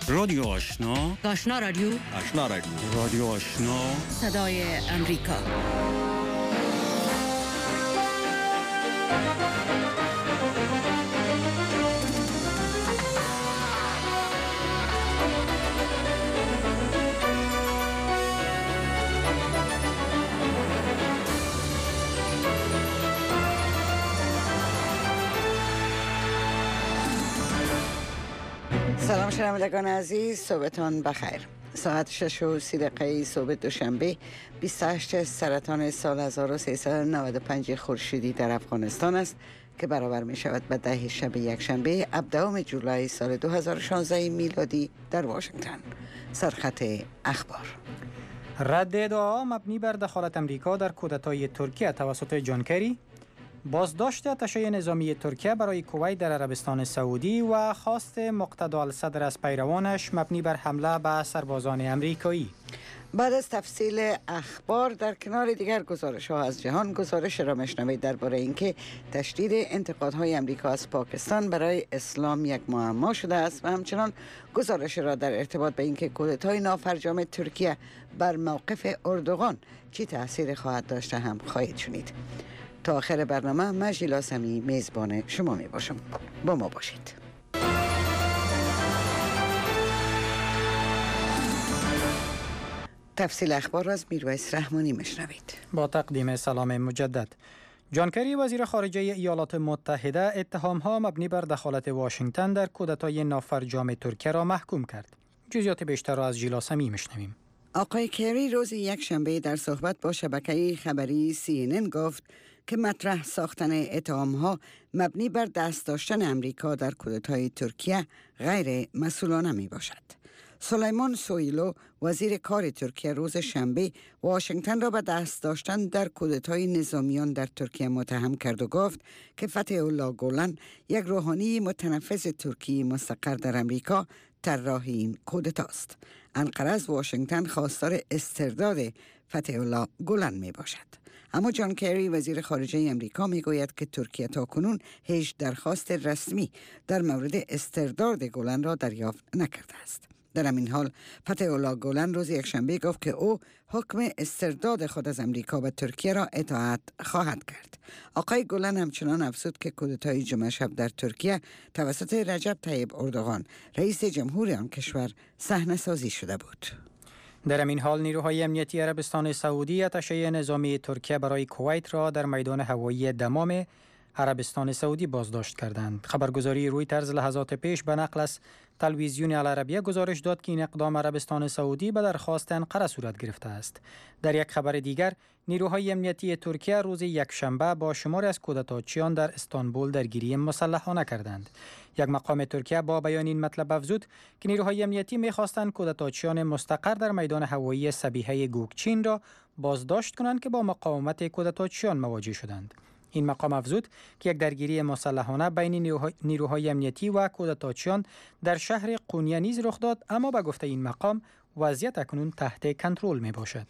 رادیو آشنا، آشنا رادیو، آشنا رادیو، رادیو آشنا، صدای امریکا. سلام شنوندگان عزیز، صبحتان بخیر. ساعت 6:30 صبح دوشنبه 28 سرطان سال 1395 خورشیدی در افغانستان است که برابر می شود به 10 شب یکشنبه 17 جولای سال 2016 میلادی در واشنگتن. سرخط اخبار: رد ادعا مبنی بر دخالت امریکا در کودتای ترکیه توسط جان کری، بازداشت اتشه نظامی ترکیه برای کویت در عربستان سعودی و خواست مقتدی الصدر از پیروانش مبنی بر حمله به سربازان امریکایی. بعد از تفصیل اخبار در کنار دیگر گزارش ها از جهان، گزارش را میشنوید درباره اینکه تشدید انتقادهای امریکا از پاکستان برای اسلام یک معما شده است و همچنان گزارش را در ارتباط به اینکه کودتای نافرجام ترکیه بر موقف اردوغان چی تأثیر خواهد داشته هم خواهید شنید. تا آخر برنامه من ژیلا سمی میزبان شما می باشم. با ما باشید. تفصیل اخبار را از میرویس رحمانی میشنوید. با تقدیم سلام مجدد. جان کری وزیر خارجه ایالات متحده اتهام‌ها مبنی بر دخالت واشنگتن در کودتای نافرجام ترکیه را محکوم کرد. جزئیات بیشتر را از ژیلا سمی میشنویم. آقای کری روز یکشنبه در صحبت با شبکه خبری CNN گفت که مطرح ساختن اتهام‌ها مبنی بر دست داشتن امریکا در کودتای ترکیه غیر مسئولانه می باشد. سلیمان سویلو وزیر کار ترکیه روز شنبه واشنگتن را به دست داشتن در کودتای نظامیان در ترکیه متهم کرد و گفت که فتح الله گولن، یک روحانی متنفذ ترکی مستقر در امریکا، طراح این کودتاست. انقره از واشنگتن خواستار استرداد فتح الله گولن می باشد. اما جان کری وزیر خارجه امریکا می گوید که ترکیه تاکنون هیچ درخواست رسمی در مورد استرداد گولن را دریافت نکرده است. در همین حال فتح الله گولن روز یکشنبه گفت که او حکم استرداد خود از امریکا به ترکیه را اطاعت خواهد کرد. آقای گولن همچنان افزود که کودتای جمعه شب در ترکیه توسط رجب طیب اردوغان رئیس جمهور آن کشور صحنه‌سازی شده بود. در این حال نیروهای امنیتی عربستان سعودی اتشه نظامی ترکیه برای کویت را در میدان هوایی دمام عربستان سعودی بازداشت کردند. خبرگزاری رویترز لحظات پیش به نقل از تلویزیون العربیه گزارش داد که این اقدام عربستان سعودی به درخواست انقره صورت گرفته است. در یک خبر دیگر، نیروهای امنیتی ترکیه روز یکشنبه با شماری از کودتاچیان در استانبول درگیری مسلحانه کردند. یک مقام ترکیه با بیان این مطلب افزود که نیروهای امنیتی می‌خواستند کودتاچیان مستقر در میدان هوایی سبیحه گوکچین را بازداشت کنند که با مقاومت کودتاچیان مواجه شدند. این مقام افزود که یک درگیری مسلحانه بین نیروهای امنیتی و کودتاچیان در شهر قونیه نیز رخ داد، اما به گفته این مقام وضعیت اکنون تحت کنترل می باشد.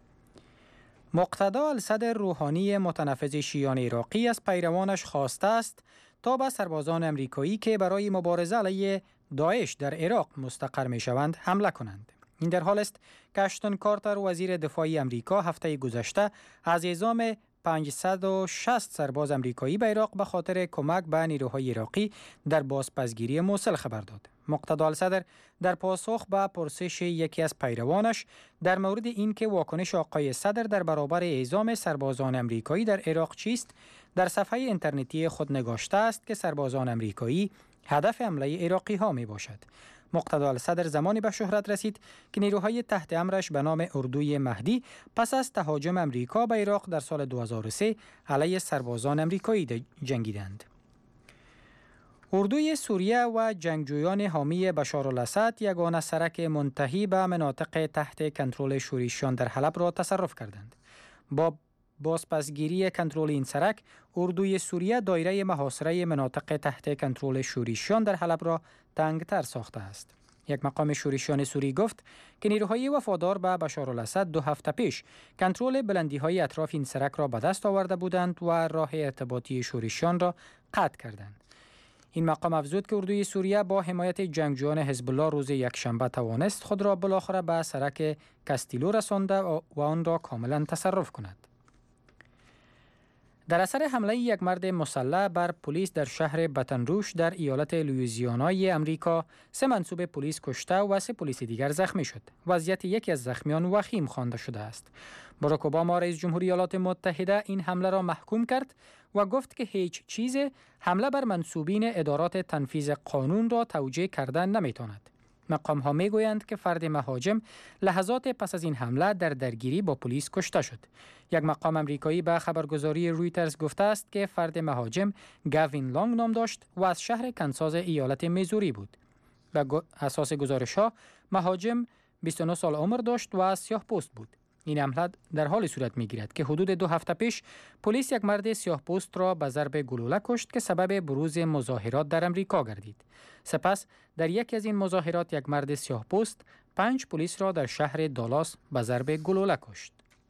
مقتدی الصدر روحانی متنفذ شیعیان عراقی از پیروانش خواسته است تا به سربازان امریکایی که برای مبارزه علیه داعش در عراق مستقر می شوند حمله کنند. این در حال است که اشتون کارتر وزیر دفاع امریکا هفته گذشته از اعزام 560 سرباز امریکایی به عراق به خاطر کمک به نیروهای عراقی در بازپسگیری موصل خبر داد. مقتدی الصدر در پاسخ به پرسش یکی از پیروانش در مورد اینکه واکنش آقای صدر در برابر اعزام سربازان امریکایی در عراق چیست، در صفحه اینترنتی خود نگاشته است که سربازان امریکایی هدف حمله عراقی ها می باشد. مقتدی الصدر زمانی به شهرت رسید که نیروهای تحت امرش به نام اردوی مهدی پس از تهاجم امریکا به عراق در سال 2003 علیه سربازان امریکایی جنگیدند. اردوی سوریه و جنگجویان حامی بشارالاسد یگانه سرک منتهی به مناطق تحت کنترل شورشیان در حلب را تصرف کردند. با بازپسگیری کنترل این سرک، اردوی سوریه دایره محاصره مناطق تحت کنترل شورشیان در حلب را تنگتر ساخته است. یک مقام شورشیان سوری گفت که نیروهای وفادار به بشارالاسد 2 هفته پیش کنترل بلندی‌های اطراف این سرک را به دست آورده بودند و راه ارتباطی شورشیان را قطع کردند. این مقام افزود که اردوی سوریه با حمایت جنگجویان حزب الله روز یکشنبه توانست خود را بالاخره به سرک کاستیلو رسانده و آن را کاملا تصرف کند. در اثر حمله یک مرد مسلح بر پلیس در شهر باتن روژ در ایالت لوئیزیانای امریکا، 3 منصوب پلیس کشته و 3 پلیس دیگر زخمی شد. وضعیت یکی از زخمیان وخیم خوانده شده است. باراک اوباما رئیس جمهوری ایالات متحده این حمله را محکوم کرد و گفت که هیچ چیز حمله بر منصوبین ادارات تنفیذ قانون را توجیه کردن نمیتواند. مقام ها می گویند که فرد مهاجم لحظات پس از این حمله در درگیری با پلیس کشته شد. یک مقام امریکایی به خبرگزاری رویترز گفته است که فرد مهاجم گاوین لانگ نام داشت و از شهر کنساس ایالت میزوری بود. به اساس گزارش‌ها مهاجم 29 سال عمر داشت و سیاه‌پوست بود. این حمله در حال صورت می‌گیرد که حدود 2 هفته پیش پلیس یک مرد سیاه‌پوست را به ضرب گلوله کشت که سبب بروز مظاهرات در امریکا گردید. سپس در یکی از این مظاهرات یک مرد سیاه‌پوست 5 پلیس را در شهر دالاس به ضرب گلوله کشت.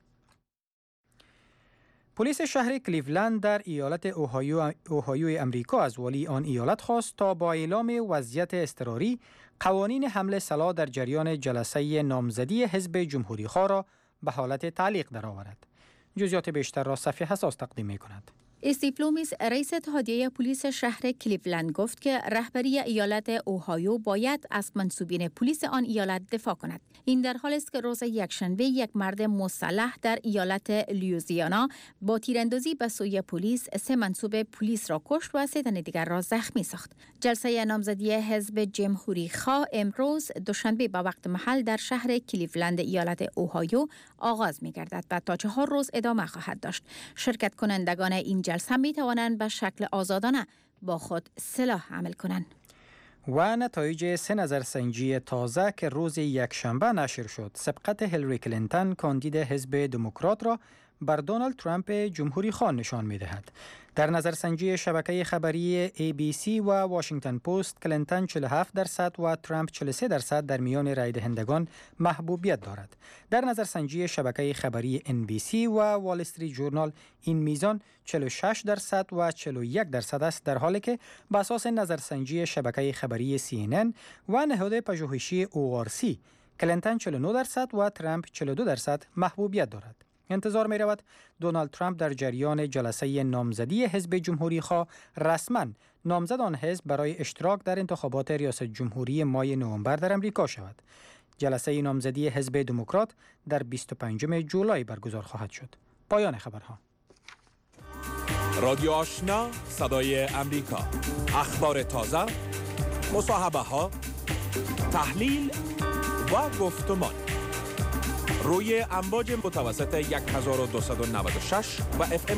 پلیس شهر کلیولند در ایالت اوهایو امریکا از والی آن ایالت خواست تا با اعلام وضعیت اضطراری قوانین حمل سلاح در جریان جلسه نامزدی حزب جمهوری‌خواه را به حالت تعلیق درآورد. جزئیات بیشتر را صفحه حساس تقدیم می‌کند. استیو لومیس رئیس اتحادیه پلیس شهر کلیولند گفت که رهبری ایالت اوهایو باید از منصوبین پلیس آن ایالت دفاع کند. این در حالی است که روز یکشنبه یک مرد مسلح در ایالت لوئیزیانا با تیراندازی به سوی پلیس 3 منصوب پلیس را کشت و 3 تن دیگر را زخمی ساخت. جلسه نامزدی حزب جمهوری خواه امروز دوشنبه به وقت محل در شهر کلیولند ایالت اوهایو آغاز می‌گردد و تا 4 روز ادامه خواهد داشت. شرکت کنندگان این جلسه می توانند به شکل آزادانه با خود سلاح حمل کنند. و نتایج 3 نظرسنجی تازه که روز یکشنبه نشر شد، سبقت هیلاری کلینتون کاندید حزب دموکرات را بر دونالد ترامپ جمهوری خواه نشان می دهد. در نظرسنجی شبکه خبری ABC و واشنگتن پست، کلینتون 47% و ترامپ 43% در میان رای دهندگان محبوبیت دارد. در نظرسنجی شبکه خبری NBC و وال استریت جورنال این میزان 46% و 41% است، در حالی که بر اساس نظرسنجی شبکه خبری CNN و نهاد پژوهشی ORC کلینتون 49% و ترامپ 42% محبوبیت دارد. انتظار می رود دونالد ترامپ در جریان جلسه نامزدی حزب جمهوری خواه رسما نامزد آن حزب برای اشتراک در انتخابات ریاست جمهوری مای نوامبر در امریکا شود. جلسه نامزدی حزب دموکرات در 25 جولای برگزار خواهد شد. پایان خبرها. رادیو آشنا، صدای امریکا. اخبار تازه، مصاحبه ها، تحلیل و گفتمان روی امواج متوسط 1296 و FM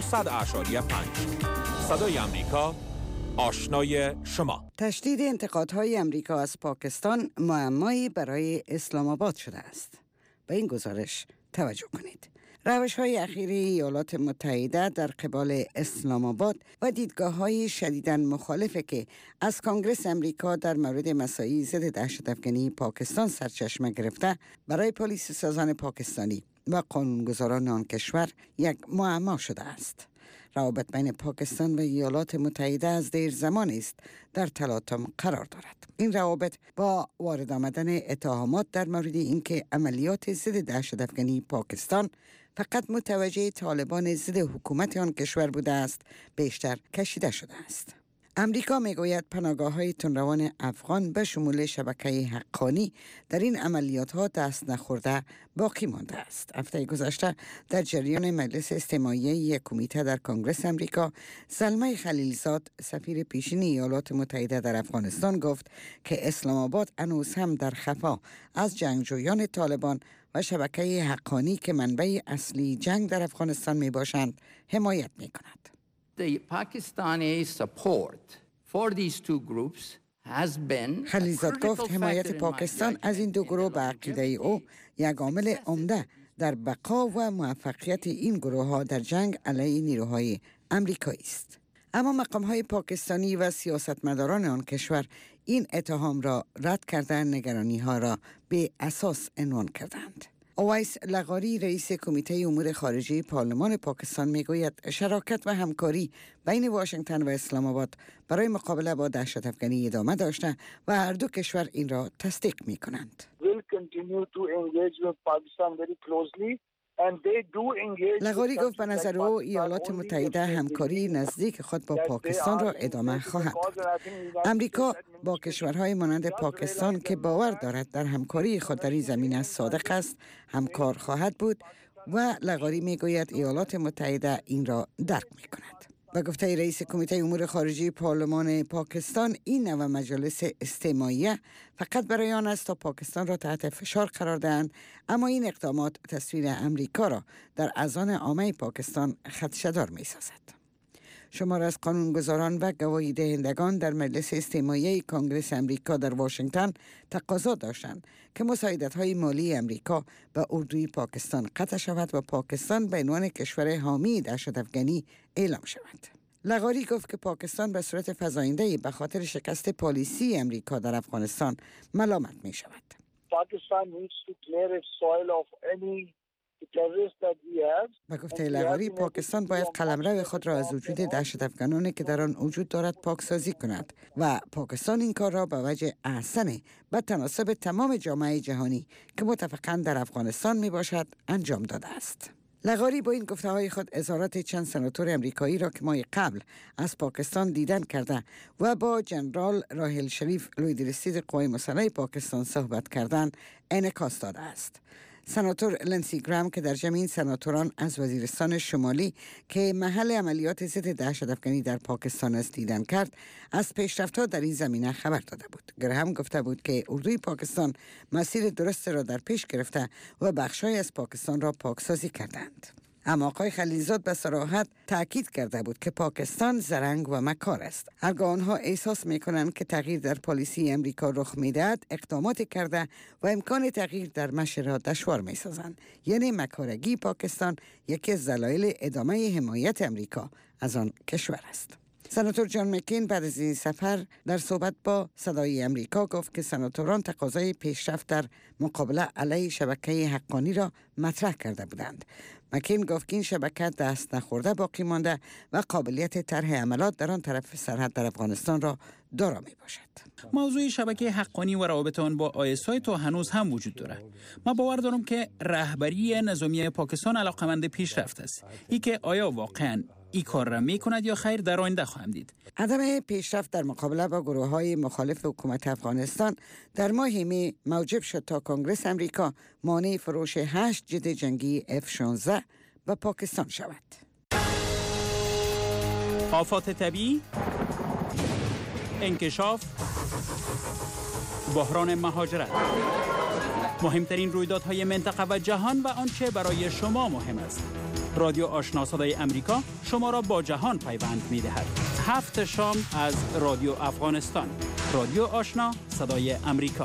100.5. صدای امریکا، آشنای شما. تشدید انتقادهای امریکا از پاکستان معمایی برای اسلام آباد شده است. به این گزارش توجه کنید. روش‌های اخیر ایالات متحده در قبال اسلام آباد و دیدگاه‌های شدیداً مخالفه که از کانگرس امریکا در مورد مسائل ضد دهشت‌افکنی پاکستان سرچشمه گرفته، برای پلیس سازان پاکستانی و قانونگذاران آن کشور یک معما شده است. روابط بین پاکستان و ایالات متحده از دیر زمان است در تلاطم قرار دارد. این روابط با وارد آمدن اتهامات در مورد اینکه عملیات ضد دهشت‌افکنی پاکستان فقط متوجه طالبان ضد حکومت آن کشور بوده است، بیشتر کشیده شده است. امریکا میگوید پناهگاه‌های تندروان افغان به شمول شبکه حقانی در این عملیات‌ها دست نخورده باقی مانده است. هفته گذشته در جریان مجلس استماعی یک کمیته در کنگره امریکا، زلمه خلیلزاد سفیر پیشین ایالات متحده در افغانستان گفت که اسلام آباد هنوز هم در خفا از جنگجویان طالبان و شبکه حقانی که منبع اصلی جنگ در افغانستان می باشند حمایت می کند. The Pakistani support for these two groups has been خلیلزاد گفت حمایت پاکستان از این دو گروه به عقیده او یک عامل عمده در بقا و موفقیت این گروه ها در جنگ علیه نیروهای امریکایی است. اما مقام‌های پاکستانی و سیاستمداران آن کشور این اتهام را رد کردن، نگرانی‌ها را به اساس عنوان کردند. اویس لغاری رئیس کمیته امور خارجه پارلمان پاکستان میگوید شراکت و همکاری بین واشنگتن و اسلام آباد برای مقابله با دهشت‌افکنی ادامه داشته و هر دو کشور این را تصدیق میکنند. لغاری گفت به نظر او ایالات متحده همکاری نزدیک خود با پاکستان را ادامه خواهد داد. امریکا با کشورهای مانند پاکستان که باور دارد در همکاری خود در این زمینه صادق است همکار خواهد بود و لغاری میگوید ایالات متحده این را درک میکند. و گفته رئیس کمیته امور خارجه پارلمان پاکستان این نوع مجالس استماعیه فقط برای آن است تا پاکستان را تحت فشار قرار دهند، اما این اقدامات تصویر امریکا را در اذهان عامه پاکستان خدشه‌دار می‌سازد. شمار از قانونگذاران و گواهی دهندگان در مجلس استماعیه کنگره امریکا در واشنگتن تقاضا داشتند که مساعدت‌های مالی امریکا به اردوی پاکستان قطع شود و پاکستان به عنوان کشور حامی دهشت‌افکنی اعلام شود. لغاری گفت که پاکستان به صورت فزاینده‌ای به خاطر شکست پالیسی امریکا در افغانستان ملامت می شود. و گفته لغاری پاکستان باید قلمرو خود را از وجود دهشت‌افکنانی که در آن وجود دارد پاکسازی کند و پاکستان این کار را به وجه احسن به تناسب تمام جامعه جهانی که متفقاً در افغانستان می باشد انجام داده است. لغاری با این گفته‌های خود اظهارات چند سناتور امریکایی را که ماه قبل از پاکستان دیدن کرده و با جنرال راحیل شریف لویدرسید قوای مسلحه پاکستان صحبت کردند انعکاس داده است. سناتور لنسی گرام که در جمع این سناتوران از وزیرستان شمالی که محل عملیات ضد دهشت‌افکنی در پاکستان است دیدن کرد، از پیشرفت‌ها در این زمینه خبر داده بود. گرام گفته بود که اردوی پاکستان مسیر درست را در پیش گرفته و بخش‌های از پاکستان را پاکسازی کردند. اما آقای خلیلزاد به صراحت تأکید کرده بود که پاکستان زرنگ و مکار است. هرگاه آنها احساس می‌کنند که تغییر در پالیسی امریکا رخ می‌دهد، اقدامات کرده و امکان تغییر در مشی را دشوار می‌سازند. یعنی مکارگی پاکستان یکی از دلایل ادامه حمایت امریکا از آن کشور است. سناتور جان مکین بعد از این سفر در صحبت با صدای امریکا گفت که سناتوران تقاضای پیشرفت در مقابله علیه شبکه حقانی را مطرح کرده بودند. مکین گفت که این شبکه دست نخورده باقی مانده و قابلیت طرح عملات در آن طرف سرحد در افغانستان را دارا می باشد. موضوع شبکه حقانی و روابط آن با ISI تا هنوز هم وجود دارد. ما باور دارم که رهبری نظامی پاکستان علاقمند پیشرفت است. ای که آیا واقعاً این کار را می کند یا خیر در آینده خواهم دید. عدم پیشرفت در مقابله با گروه‌های مخالف حکومت افغانستان در ماه می موجب شد تا کنگره امریکا مانع فروش 8 جت جنگی F-16 به پاکستان شود. آفات طبیعی، انکشاف، بحران مهاجرت، مهمترین رویدادهای منطقه و جهان و آنچه برای شما مهم است. رادیو آشنا صدای امریکا شما را با جهان پیوند می دهد. 7 شام از رادیو افغانستان. رادیو آشنا صدای امریکا.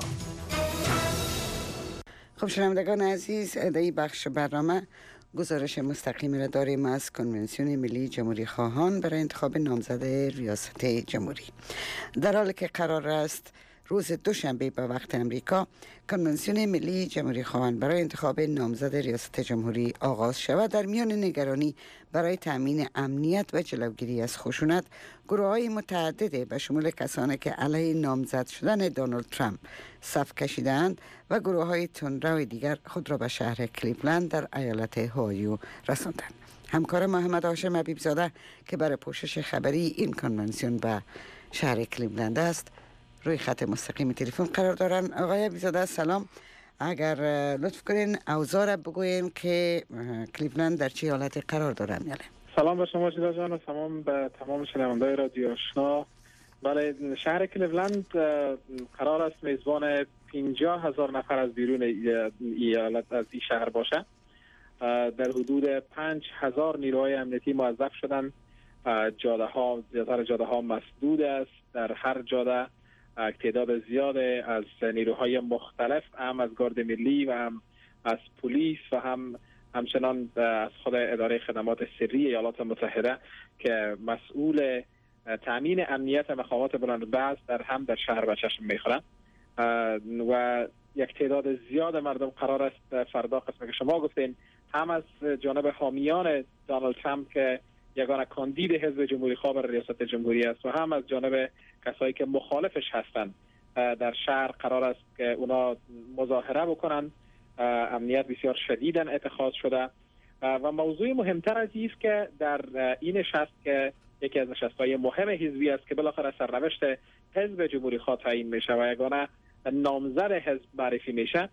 خب شنوندگان عزیز، در این بخش برنامه گزارش مستقیم را داریم از کنونسیون ملی جمهوری خواهان برای انتخاب نامزد ریاست جمهوری. در حالی که قرار است روز دوشنبه به وقت امریکا کنونسیون ملی جمهوری خواهان برای انتخاب نامزد ریاست جمهوری آغاز شود، در میان نگرانی برای تامین امنیت و جلوگیری از خشونت، گروه‌های متعدد به شمول کسانی که علیه نامزد شدن دونالد ترامپ صف کشیدند و گروه‌های تندرو دیگر خود را به شهر کلیولند در ایالت اوهایو رساندند. همکار محمد هاشم حبیبزاده که برای پوشش خبری این کنونسیون به شهر کلیولند است روی خط مستقیم تلفن قرار دارن. آقای حبیبزاده سلام، اگر لطف کنین اوضاع را بگوین که کلیولند در چه حالتی قرار داره. سلام به شما شیدا جان و سلام به تمام شنوندگان رادیو آشنا. بله، شهر کلیولند قرار است میزبان 50,000 نفر از بیرون ایالت از این شهر باشه. در حدود 5,000 نیروهای امنیتی موظف شدن. جاده ها مسدود است. در هر جاده تعداد زیاد از نیروهای مختلف، هم از گارد ملی و هم از پلیس و همچنان از خود اداره خدمات سری ایالات متحده که مسئول تامین امنیت مقامات بلندبست در شهر به چشم میخورند و یک تعداد زیاد مردم قرار است فردا قسمی که شما گفتین هم از جانب حامیان دونالد ترامپ که یگانه کاندید حزب جمهوری خواه بر ریاست جمهوری است و هم از جانب کسایی که مخالفش هستند در شهر قرار است که اونا مظاهره بکنن. امنیت بسیار شدیداً اتخاذ شده و موضوع مهمتر از این است که در این نشست که یکی از نشست‌های مهم حزبی است که بالاخره سرنوشت حزب جمهوری خواه تعیین میشه و یگانه نامزد حزب معرفی میشه،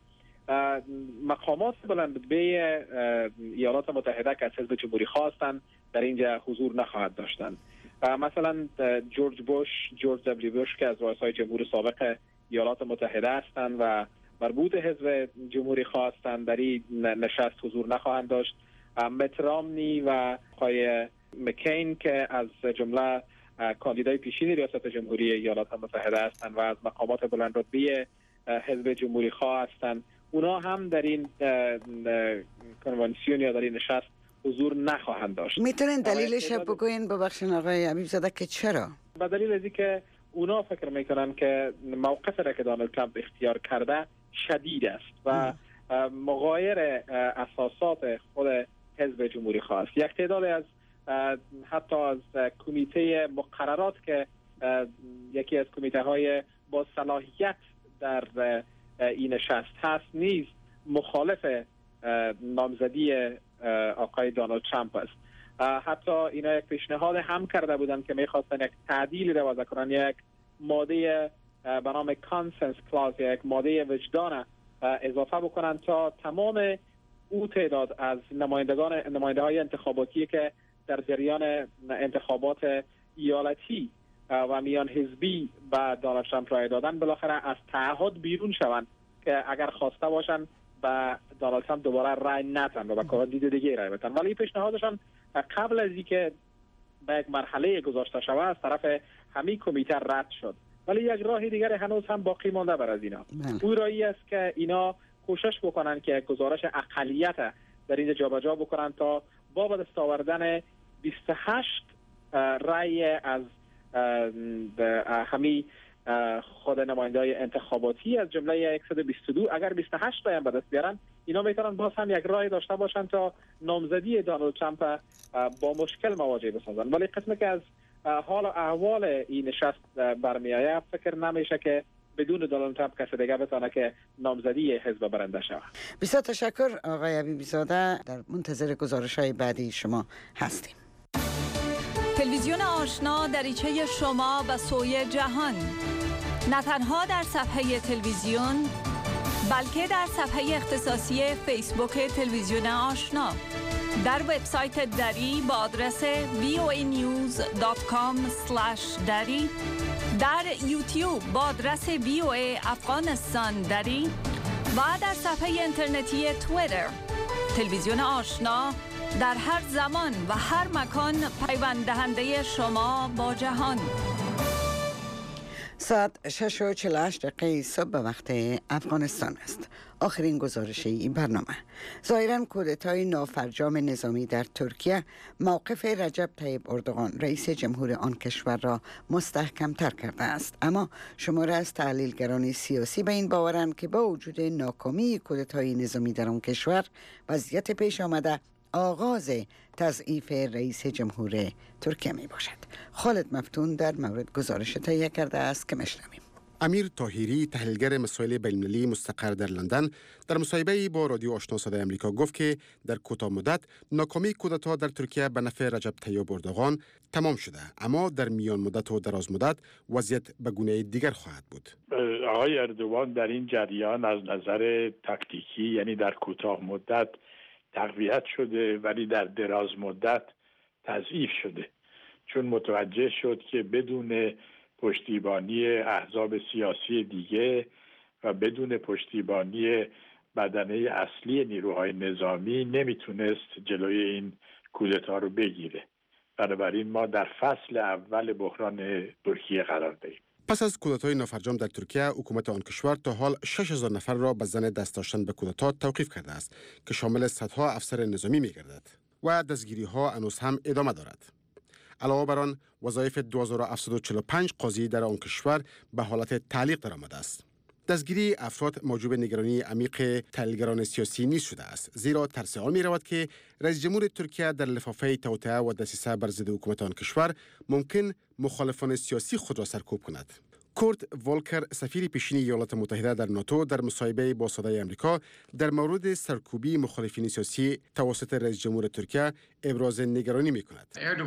مقامات بلندرتبه ایالات متحده که از حزب جمهوری خواه هستند در اینجا حضور نخواهد داشتند. مثلا جورج دبلیو بوش که از رئیسای جمهور سابق ایالات متحده هستند و مربوط حزب جمهوری خواه هستند در این نشست حضور نخواهند داشت. مت رامنی و آقای مکین که از جمله کاندیدای پیشین ریاست جمهوری ایالات متحده هستند و از مقامات بلندرتبه حزب جمهوری خواه هستند، اونا هم در این کنوانسیون یا در این نشست حضور نخواهند داشت. میتونین دلیلش بگوین ببخشید آقای حبیب زاده که چرا؟ به دلیل از اینکه اونا فکر میکنن که موقف را که دونالد ترامپ اختیار کرده شدید است و مغایر اساسات خود حزب جمهوری خواه است. یک تعداد از حتی از کمیته مقررات که یکی از کمیته های با صلاحیت در این نشست هست نیز مخالف نامزدی آقای دونالد ترامپ است. حتی اینا یک پیشنهاد هم کرده بودند که میخواستن یک تعدیل را وضع کنن، یک ماده به نام کانسنس کلاز، یک ماده وجدان اضافه بکنن تا تمام او تعداد از نماینده های انتخاباتی که در جریان انتخابات ایالتی و میان حزبی به دونالد ترامپ رای دادن بالاخره از تعهد بیرون شوند که اگر خواسته باشن به دونالد ترامپ دوباره رای ندن و به کاندید دیگه رای بدن. ولی پیشنهادشان قبل از اینکه به یک مرحله گذاشته شود از طرف همین کمیته رد شد. ولی یک راه دیگر هنوز هم باقی مانده بر از اینا. اون راهی است که اینا کوشش بکنن که گزارش اقلیت در اینجا جابجا بکنن تا با به دست آوردن 28 رای از همین خود نماینده‌های انتخاباتی از جمله 122 اگر 28 رای هم به دست بیارن، اینا میتونن باز هم یک رای داشته باشن تا نامزدی دونالد ترامپ با مشکل مواجه بسازن. ولی قسمی که از حال و احوال این نشست برمیآید فکر نمیشه که بدون دونالد ترامپ کسی دیگه بتونه که نامزدی حزب برنده شود. بسیار تشکر آقای حبیبی زاده، در منتظر گزارش‌های بعدی شما هستیم. تلویزیون آشنا دریچه شما به سوی جهان، نه تنها در صفحه تلویزیون بلکه در صفحه اختصاصی فیسبوک تلویزیون آشنا، در وبسایت دری با آدرس voanews.com/dari، در یوتیوب با آدرس VOA افغانستان دری و در صفحه اینترنتی توییتر. تلویزیون آشنا در هر زمان و هر مکان پیوند دهنده شما با جهان. ساعت 6:48 صبح به وقت افغانستان است. آخرین گزارش این برنامه. ظاهراً کودتای نافرجام نظامی در ترکیه موقف رجب طیب اردوغان رئیس جمهور آن کشور را مستحکم‌تر کرده است، اما شماره از تحلیلگران سیاسی به این باورند که با وجود ناکامی کودتای نظامی در آن کشور، وضعیت پیش آمده آغاز تضعیف رئیس جمهور ترکیه می باشد. خالد مفتون در مورد گزارش تهیه کرده است که میشنویم. امیر طاهری، تحلیلگر مسائل بین‌المللی مستقر در لندن، در مصاحبه‌ای با رادیو آشنا صدای آمریکا گفت که در کوتاه مدت ناکامی کودتا در ترکیه به نفع رجب طیب اردوغان تمام شده، اما در میان مدت و دراز مدت وضعیت به گونه دیگر خواهد بود. آقای اردوغان در این جریان از نظر تاکتیکی، یعنی در کوتاه مدت تقویت شده ولی در دراز مدت تضعیف شده، چون متوجه شد که بدون پشتیبانی احزاب سیاسی دیگه و بدون پشتیبانی بدنه اصلی نیروهای نظامی نمیتونست جلوی این کودتا رو بگیره. بنابراین ما در فصل اول بحران ترکیه قرار داریم. پس از کودتای نافرجام در ترکیه، حکومت آن کشور تا حال 6000 نفر را به ضمن دست داشتن به کودتا توقیف کرده است که شامل صدها افسر نظامی می‌گردد و دستگیری‌ها هنوز هم ادامه دارد. علاوه بر آن، وظایف 2745 قاضی در آن کشور به حالت تعلیق درآمده است. دستگیری افراد موجب نگرانی عمیق تحلیلگران سیاسی نیست شده است، زیرا ترس آن می رود که رئیس جمهور ترکیه در لفافه توطئه و دسیسه بر ضد حکومت آن کشور ممکن مخالفان سیاسی خود را سرکوب کند. کورت والکر، سفیر پیشین ایالات متحده در ناتو، در مصاحبه با صدای آمریکا در مورد سرکوبی مخالفین سیاسی توسط رئیس جمهور ترکیه ابراز نگرانی می‌کند.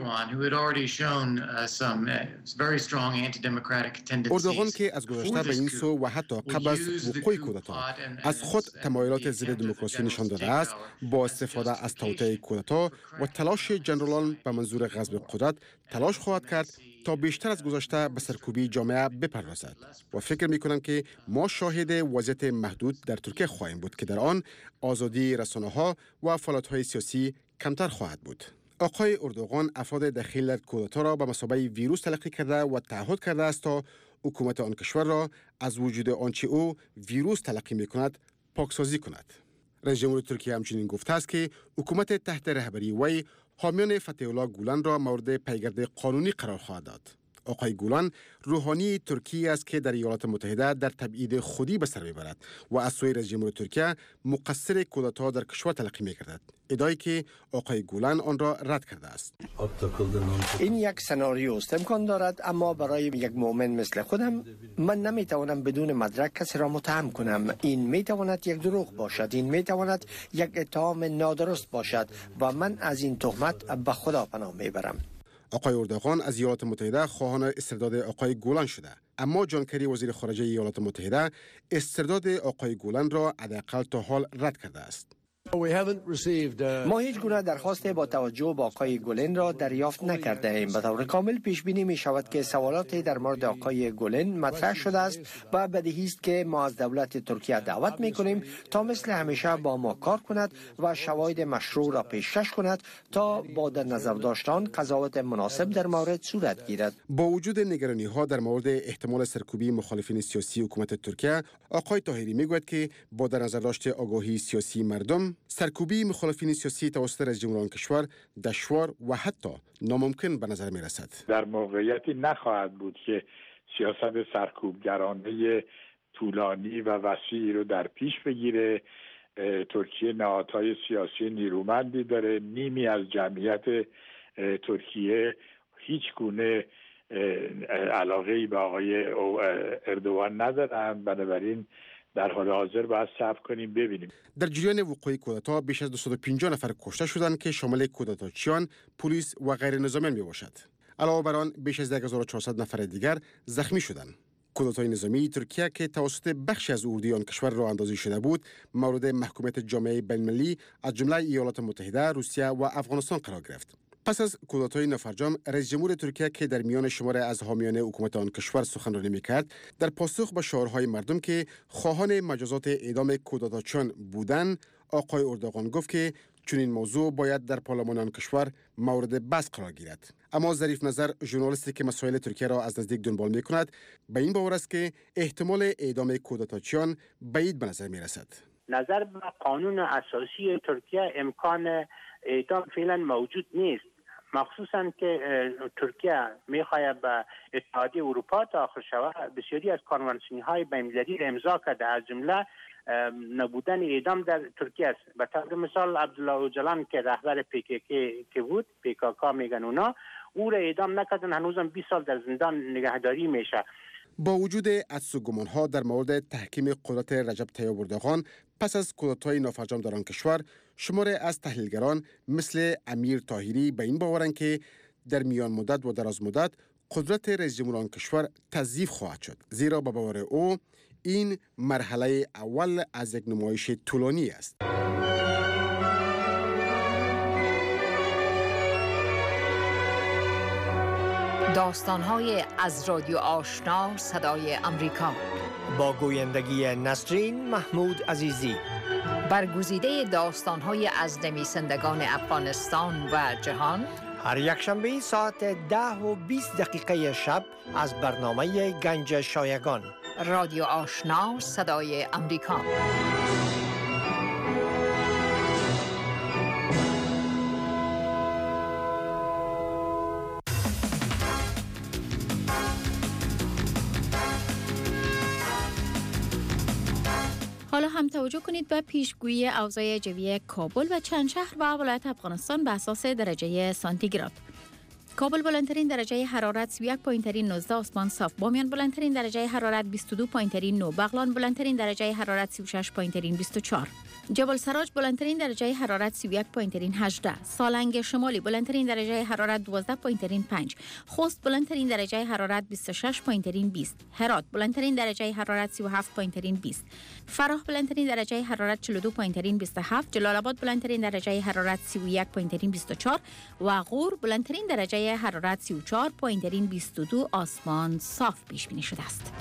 اردوغان که از گذشته به این سو و حتی قبل از وقوع کودتا از خود تمایلات ضد دموکراسی نشان داده است، با استفاده از توطئه کودتا و تلاش جنرالان به منظور غصب قدرت تلاش خواهد کرد تا بیشتر از گذشته به سرکوبی جامعه بپردازد و فکر می‌کنم که ما شاهد وضعیت محدود در ترکیه خواهیم بود که در آن آزادی رسانه‌ها و فعالیت‌های سیاسی کمتر خواهد بود. آقای اردوغان افراد دخیل در کودتا را به مثابه ویروس تلقی کرده و تعهد کرده است تا حکومت آن کشور را از وجود آنچه او ویروس تلقی می‌کند پاکسازی کند. رئیس جمهور ترکیه همچنین گفته است که حکومت تحت رهبری وی حامیان فتح الله گولان را مورد پیگرد قانونی قرار خواهد داد. آقای گولان روحانی ترکیه است که در ایالات متحده در تبعید خودی به سر میبرد و از سوی رئیس جمهور ترکیه مقصر کودتا در کشور تلقی می‌گردد، ادعایی که آقای گولان آن را رد کرده است. این یک سناریو است، امکان دارد، اما برای یک مؤمن مثل خودم من نمیتوانم بدون مدرک کسی را متهم کنم. این میتواند یک دروغ باشد، این میتواند یک اتهام نادرست باشد و من از این تهمت به خدا پناه میبرم. آقای اردوغان از ایالات متحده خواهان استرداد آقای گولان شده، اما جان کری وزیر خارجه ایالات متحده استرداد آقای گولان را حداقل تا حال رد کرده است. ما هیچ گونه درخواست با توجه به آقای گولن را دریافت نکرده ایم. به طور کامل پیش بینی می شود که سوالاتی در مورد آقای گولن مطرح شده است و بدیهی است که ما از دولت ترکیه دعوت می کنیم تا مثل همیشه با ما کار کند و شواهد مشروع را پیشکش کند تا با در نظر داشتن قضاوت مناسب در مورد صورت گیرد. با وجود نگرانی ها در مورد احتمال سرکوبی مخالفین سیاسی حکومت ترکیه، آقای طاهری می گوید که با در نظر داشت آگاهی سیاسی مردم، سرکوبی مخالفین سیاسی توسط رئیس جمهور آن کشور دشوار و حتی ناممکن به نظر می رسد. در موقعیتی نخواهد بود که سیاست سرکوبگرانه طولانی و وسیعی رو در پیش بگیره. ترکیه نهادهای سیاسی نیرومندی داره، نیمی از جمعیت ترکیه هیچ گونه علاقه‌ای به آقای اردوغان ندارند، بنابراین در حال حاضر باید صبر کنیم ببینیم. در جریان وقوع کودتا بیش از 250 نفر کشته شدند که شامل کودتاچیان، پلیس و غیر نظامیان میباشد. علاوه بر آن بیش از 1400 نفر دیگر زخمی شدند. کودتای نظامی ترکیه که توسط بخشی از اردوی آن کشور راه اندازی شده بود، مورد محکومیت جامعه بین‌المللی از جمله ایالات متحده، روسیه و افغانستان قرار گرفت. پس از کودتای نافرجام، رئیس جمهور ترکیه که در میان شمار از حامیان حکومت آن کشور سخنرانی می‌کرد، در پاسخ به شعارهای مردم که خواهان مجازات اعدام کودتاچیان بودند، آقای اردوغان گفت که چنین موضوع باید در پارلمان آن کشور مورد بحث قرار گیرد. اما ظریف نظر، ژورنالیستی که مسائل ترکیه را از نزدیک دنبال می‌کند، به این باور است که احتمال اعدام کودتاچیان بعید به نظر می‌رسد. نظر به قانون اساسی ترکیه امکان اعدام فعلا موجود نیست، مخصوصا که ترکیه میخواهد به اتحادیه اروپا داخل شود. بسیاری از کنوانسیون‌های بین‌المللی را امضا کرده، از جمله نبودن اعدام در ترکیه است. به طور مثال عبدالله اوجلان که رهبر PKK که بود، PKK میگن اونا، او را اعدام نکردن، هنوزم 20 سال در زندان نگهداری میشه. با وجود حدس و گمان‌ها در مورد تحکیم قدرت رجب طیب اردوغان پس از کودتای نافرجام در آن کشور، شماری از تحلیلگران مثل امیر طاهری به این باورند که در میان مدت و دراز مدت قدرت رئیس جمهور آن کشور تضعیف خواهد شد، زیرا به باور او این مرحله اول از یک نمایش طولانی است. داستان‌های از رادیو آشنا صدای امریکا با گویندگی نسرین محمود عزیزی. برگزیده داستان‌های از نویسندگان افغانستان و جهان، هر یک شنبه ساعت 10:20 شب از برنامه گنج شایگان. رادیو آشنا صدای امریکا. توجه کنید به پیشگویی اوضاع جوی کابل و چند شهر و ولایت افغانستان به اساس درجه سانتیگراد. کابل بلندترین درجه حرارت 31.19 آسمان صاف، بامیان بلندترین درجه حرارت 22.9، بغلان بلندترین درجه حرارت 36.24، جبل سراج بلندترین درجه حرارت 31.18، سالنگ شمالی بلندترین درجه حرارت 12.5، خوست بلندترین درجه حرارت 26.20، هرات بلندترین درجه حرارت 37.20، فراه بلندترین درجه حرارت 42.27، جلال آباد بلندترین درجه حرارت 31.24 و غور بلندترین درجه حرارت 34.22 آسمان صاف پیش بینی شده است.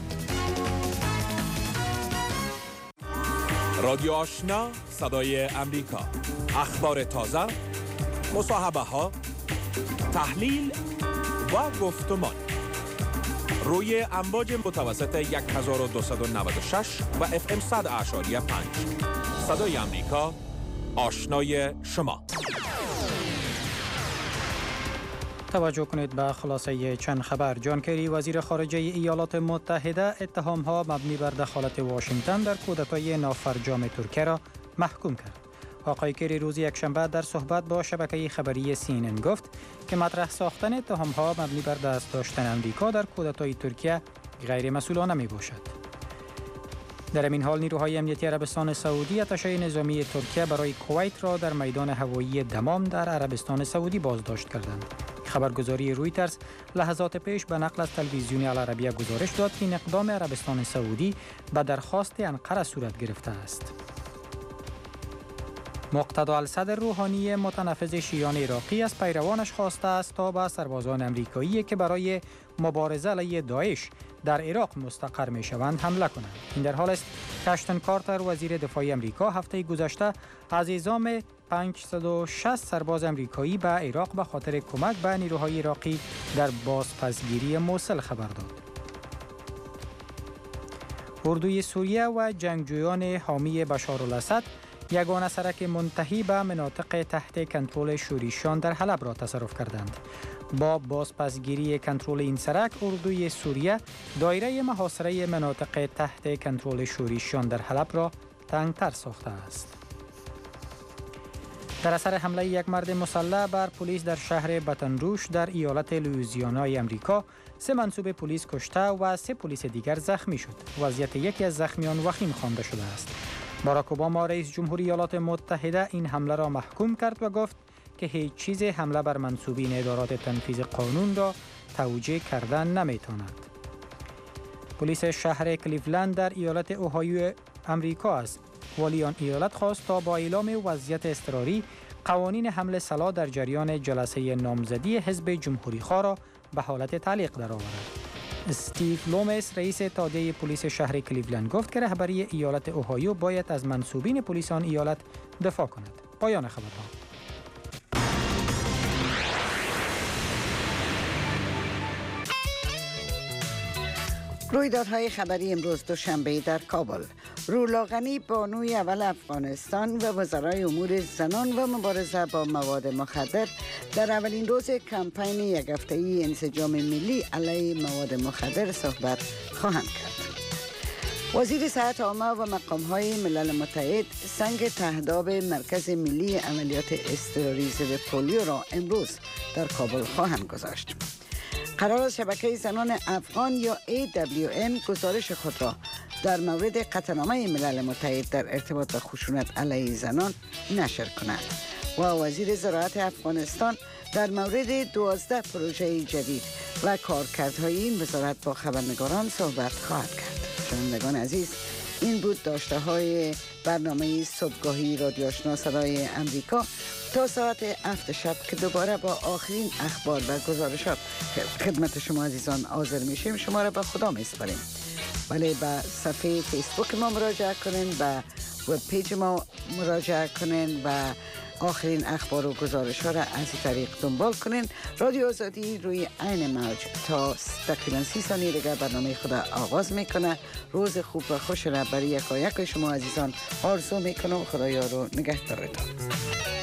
رادیو آشنا صدای امریکا، اخبار تازه، مصاحبه ها، تحلیل و گفتمان روی امواج متوسط 1296 و FM 100.5. صدای امریکا، آشنای شما. توجه کنید به خلاصه چند خبر. جان کری وزیر خارجه ایالات متحده اتهام‌ها مبنی بر دخالت واشنگتن در کودتای نافرجام ترکیه را محکوم کرد. آقای کری روز یکشنبه در صحبت با شبکه خبری CNN گفت که مطرح ساختن اتهام‌ها مبنی بر دست داشتن آمریکا در کودتای ترکیه غیر مسئولانه می باشد. در این حال نیروهای امنیتی عربستان سعودی اتشه نظامی ترکیه برای کویت را در میدان هوایی دمام در عربستان سعودی بازداشت کردند. خبرگزاری رویترز لحظات پیش به نقل از تلویزیون العربیه گزارش داد که این اقدام عربستان سعودی به درخواست انقره صورت گرفته است. مقتدا الصدر روحانی متنفذ شیعیان عراقی از پیروانش خواسته است تا به سربازان امریکایی که برای مبارزه علیه داعش در عراق مستقر می شوند حمله کنند. این در حال است که اشتن کارتر وزیر دفاع امریکا هفته گذشته از اعزام 560 سرباز امریکایی به عراق به خاطر کمک به نیروهای عراقی در بازپسگیری موصل خبر داد. اردوی سوریه و جنگجویان حامی بشار الاسد یگانه سرک منتهی به مناطق تحت کنترل شوریشیان در حلب را تصرف کردند. با بازپسگیری کنترل این سرک، اردوی سوریه دایره محاصره مناطق تحت کنترل شوریشیان در حلب را تنگتر ساخته است. در اثر حمله یک مرد مسلح بر پلیس در شهر باتن روژ در ایالت لوئیزیانای امریکا، 3 منصوب پلیس کشته و 3 پلیس دیگر زخمی شد. وضعیت یکی از زخمیان وخیم خوانده شده است. باراک اوباما رئیس جمهوری ایالات متحده این حمله را محکوم کرد و گفت که هیچ چیز حمله بر منصوبین ادارات تنفیذ قانون را توجیه کردن نمیتواند. پلیس شهر کلیولند در ایالت اوهایو امریکا است. والی آن ایالت خواست تا با اعلام وضعیت اضطراری قوانین حمل سلاح در جریان جلسه نامزدی حزب جمهوری‌خواه را به حالت تعلیق درآورد. استیو لومس رئیس اتحادیه پلیس شهر کلیولند گفت که رهبری ایالت اوهایو باید از منصوبین پلیس آن ایالت دفاع کند. پایان خبرها. رویدادهای خبری امروز دوشنبه در کابل. رولاغنی بانوی اول افغانستان و وزرای امور زنان و مبارزه با مواد مخدر در اولین روز کمپین یک هفته‌ای انسجام ملی علیه مواد مخدر صحبت خواهند کرد. وزیر صحت عامه و مقام‌های ملل متحد سنگ تهداب مرکز ملی عملیات اضطراری ضد پولیو را امروز در کابل خواهند گذاشت. قرار است شبکه زنان افغان یا AWN گزارش خود را در مورد قطعنامه ملل متحد در ارتباط به خشونت علیه زنان نشر کند و وزیر زراعت افغانستان در مورد 12 پروژه جدید و کارکردهای این وزارت با خبرنگاران صحبت خواهد کرد. شنوندگان عزیز، این بود داشته های برنامه صبحگاهی رادیو آشنا صدای امریکا تا ساعت 7 شب که دوباره با آخرین اخبار و گزارشات خدمت شما عزیزان حاضر میشیم. شما را به خدا میسپاریم. ولی به صفحه فیسبوک ما مراجعه کنین، به وب پیج ما مراجعه کنین و آخرین اخبار و گزارش ها را از این طریق دنبال کنین. رادیو آزادی روی عین موج تا تقریبا 30 ثانیه دیگر برنامه خود آغاز میکنه. روز خوب و خوش را برای یکایک شما عزیزان آرزو میکنم. خدایا رو نگهدارتان.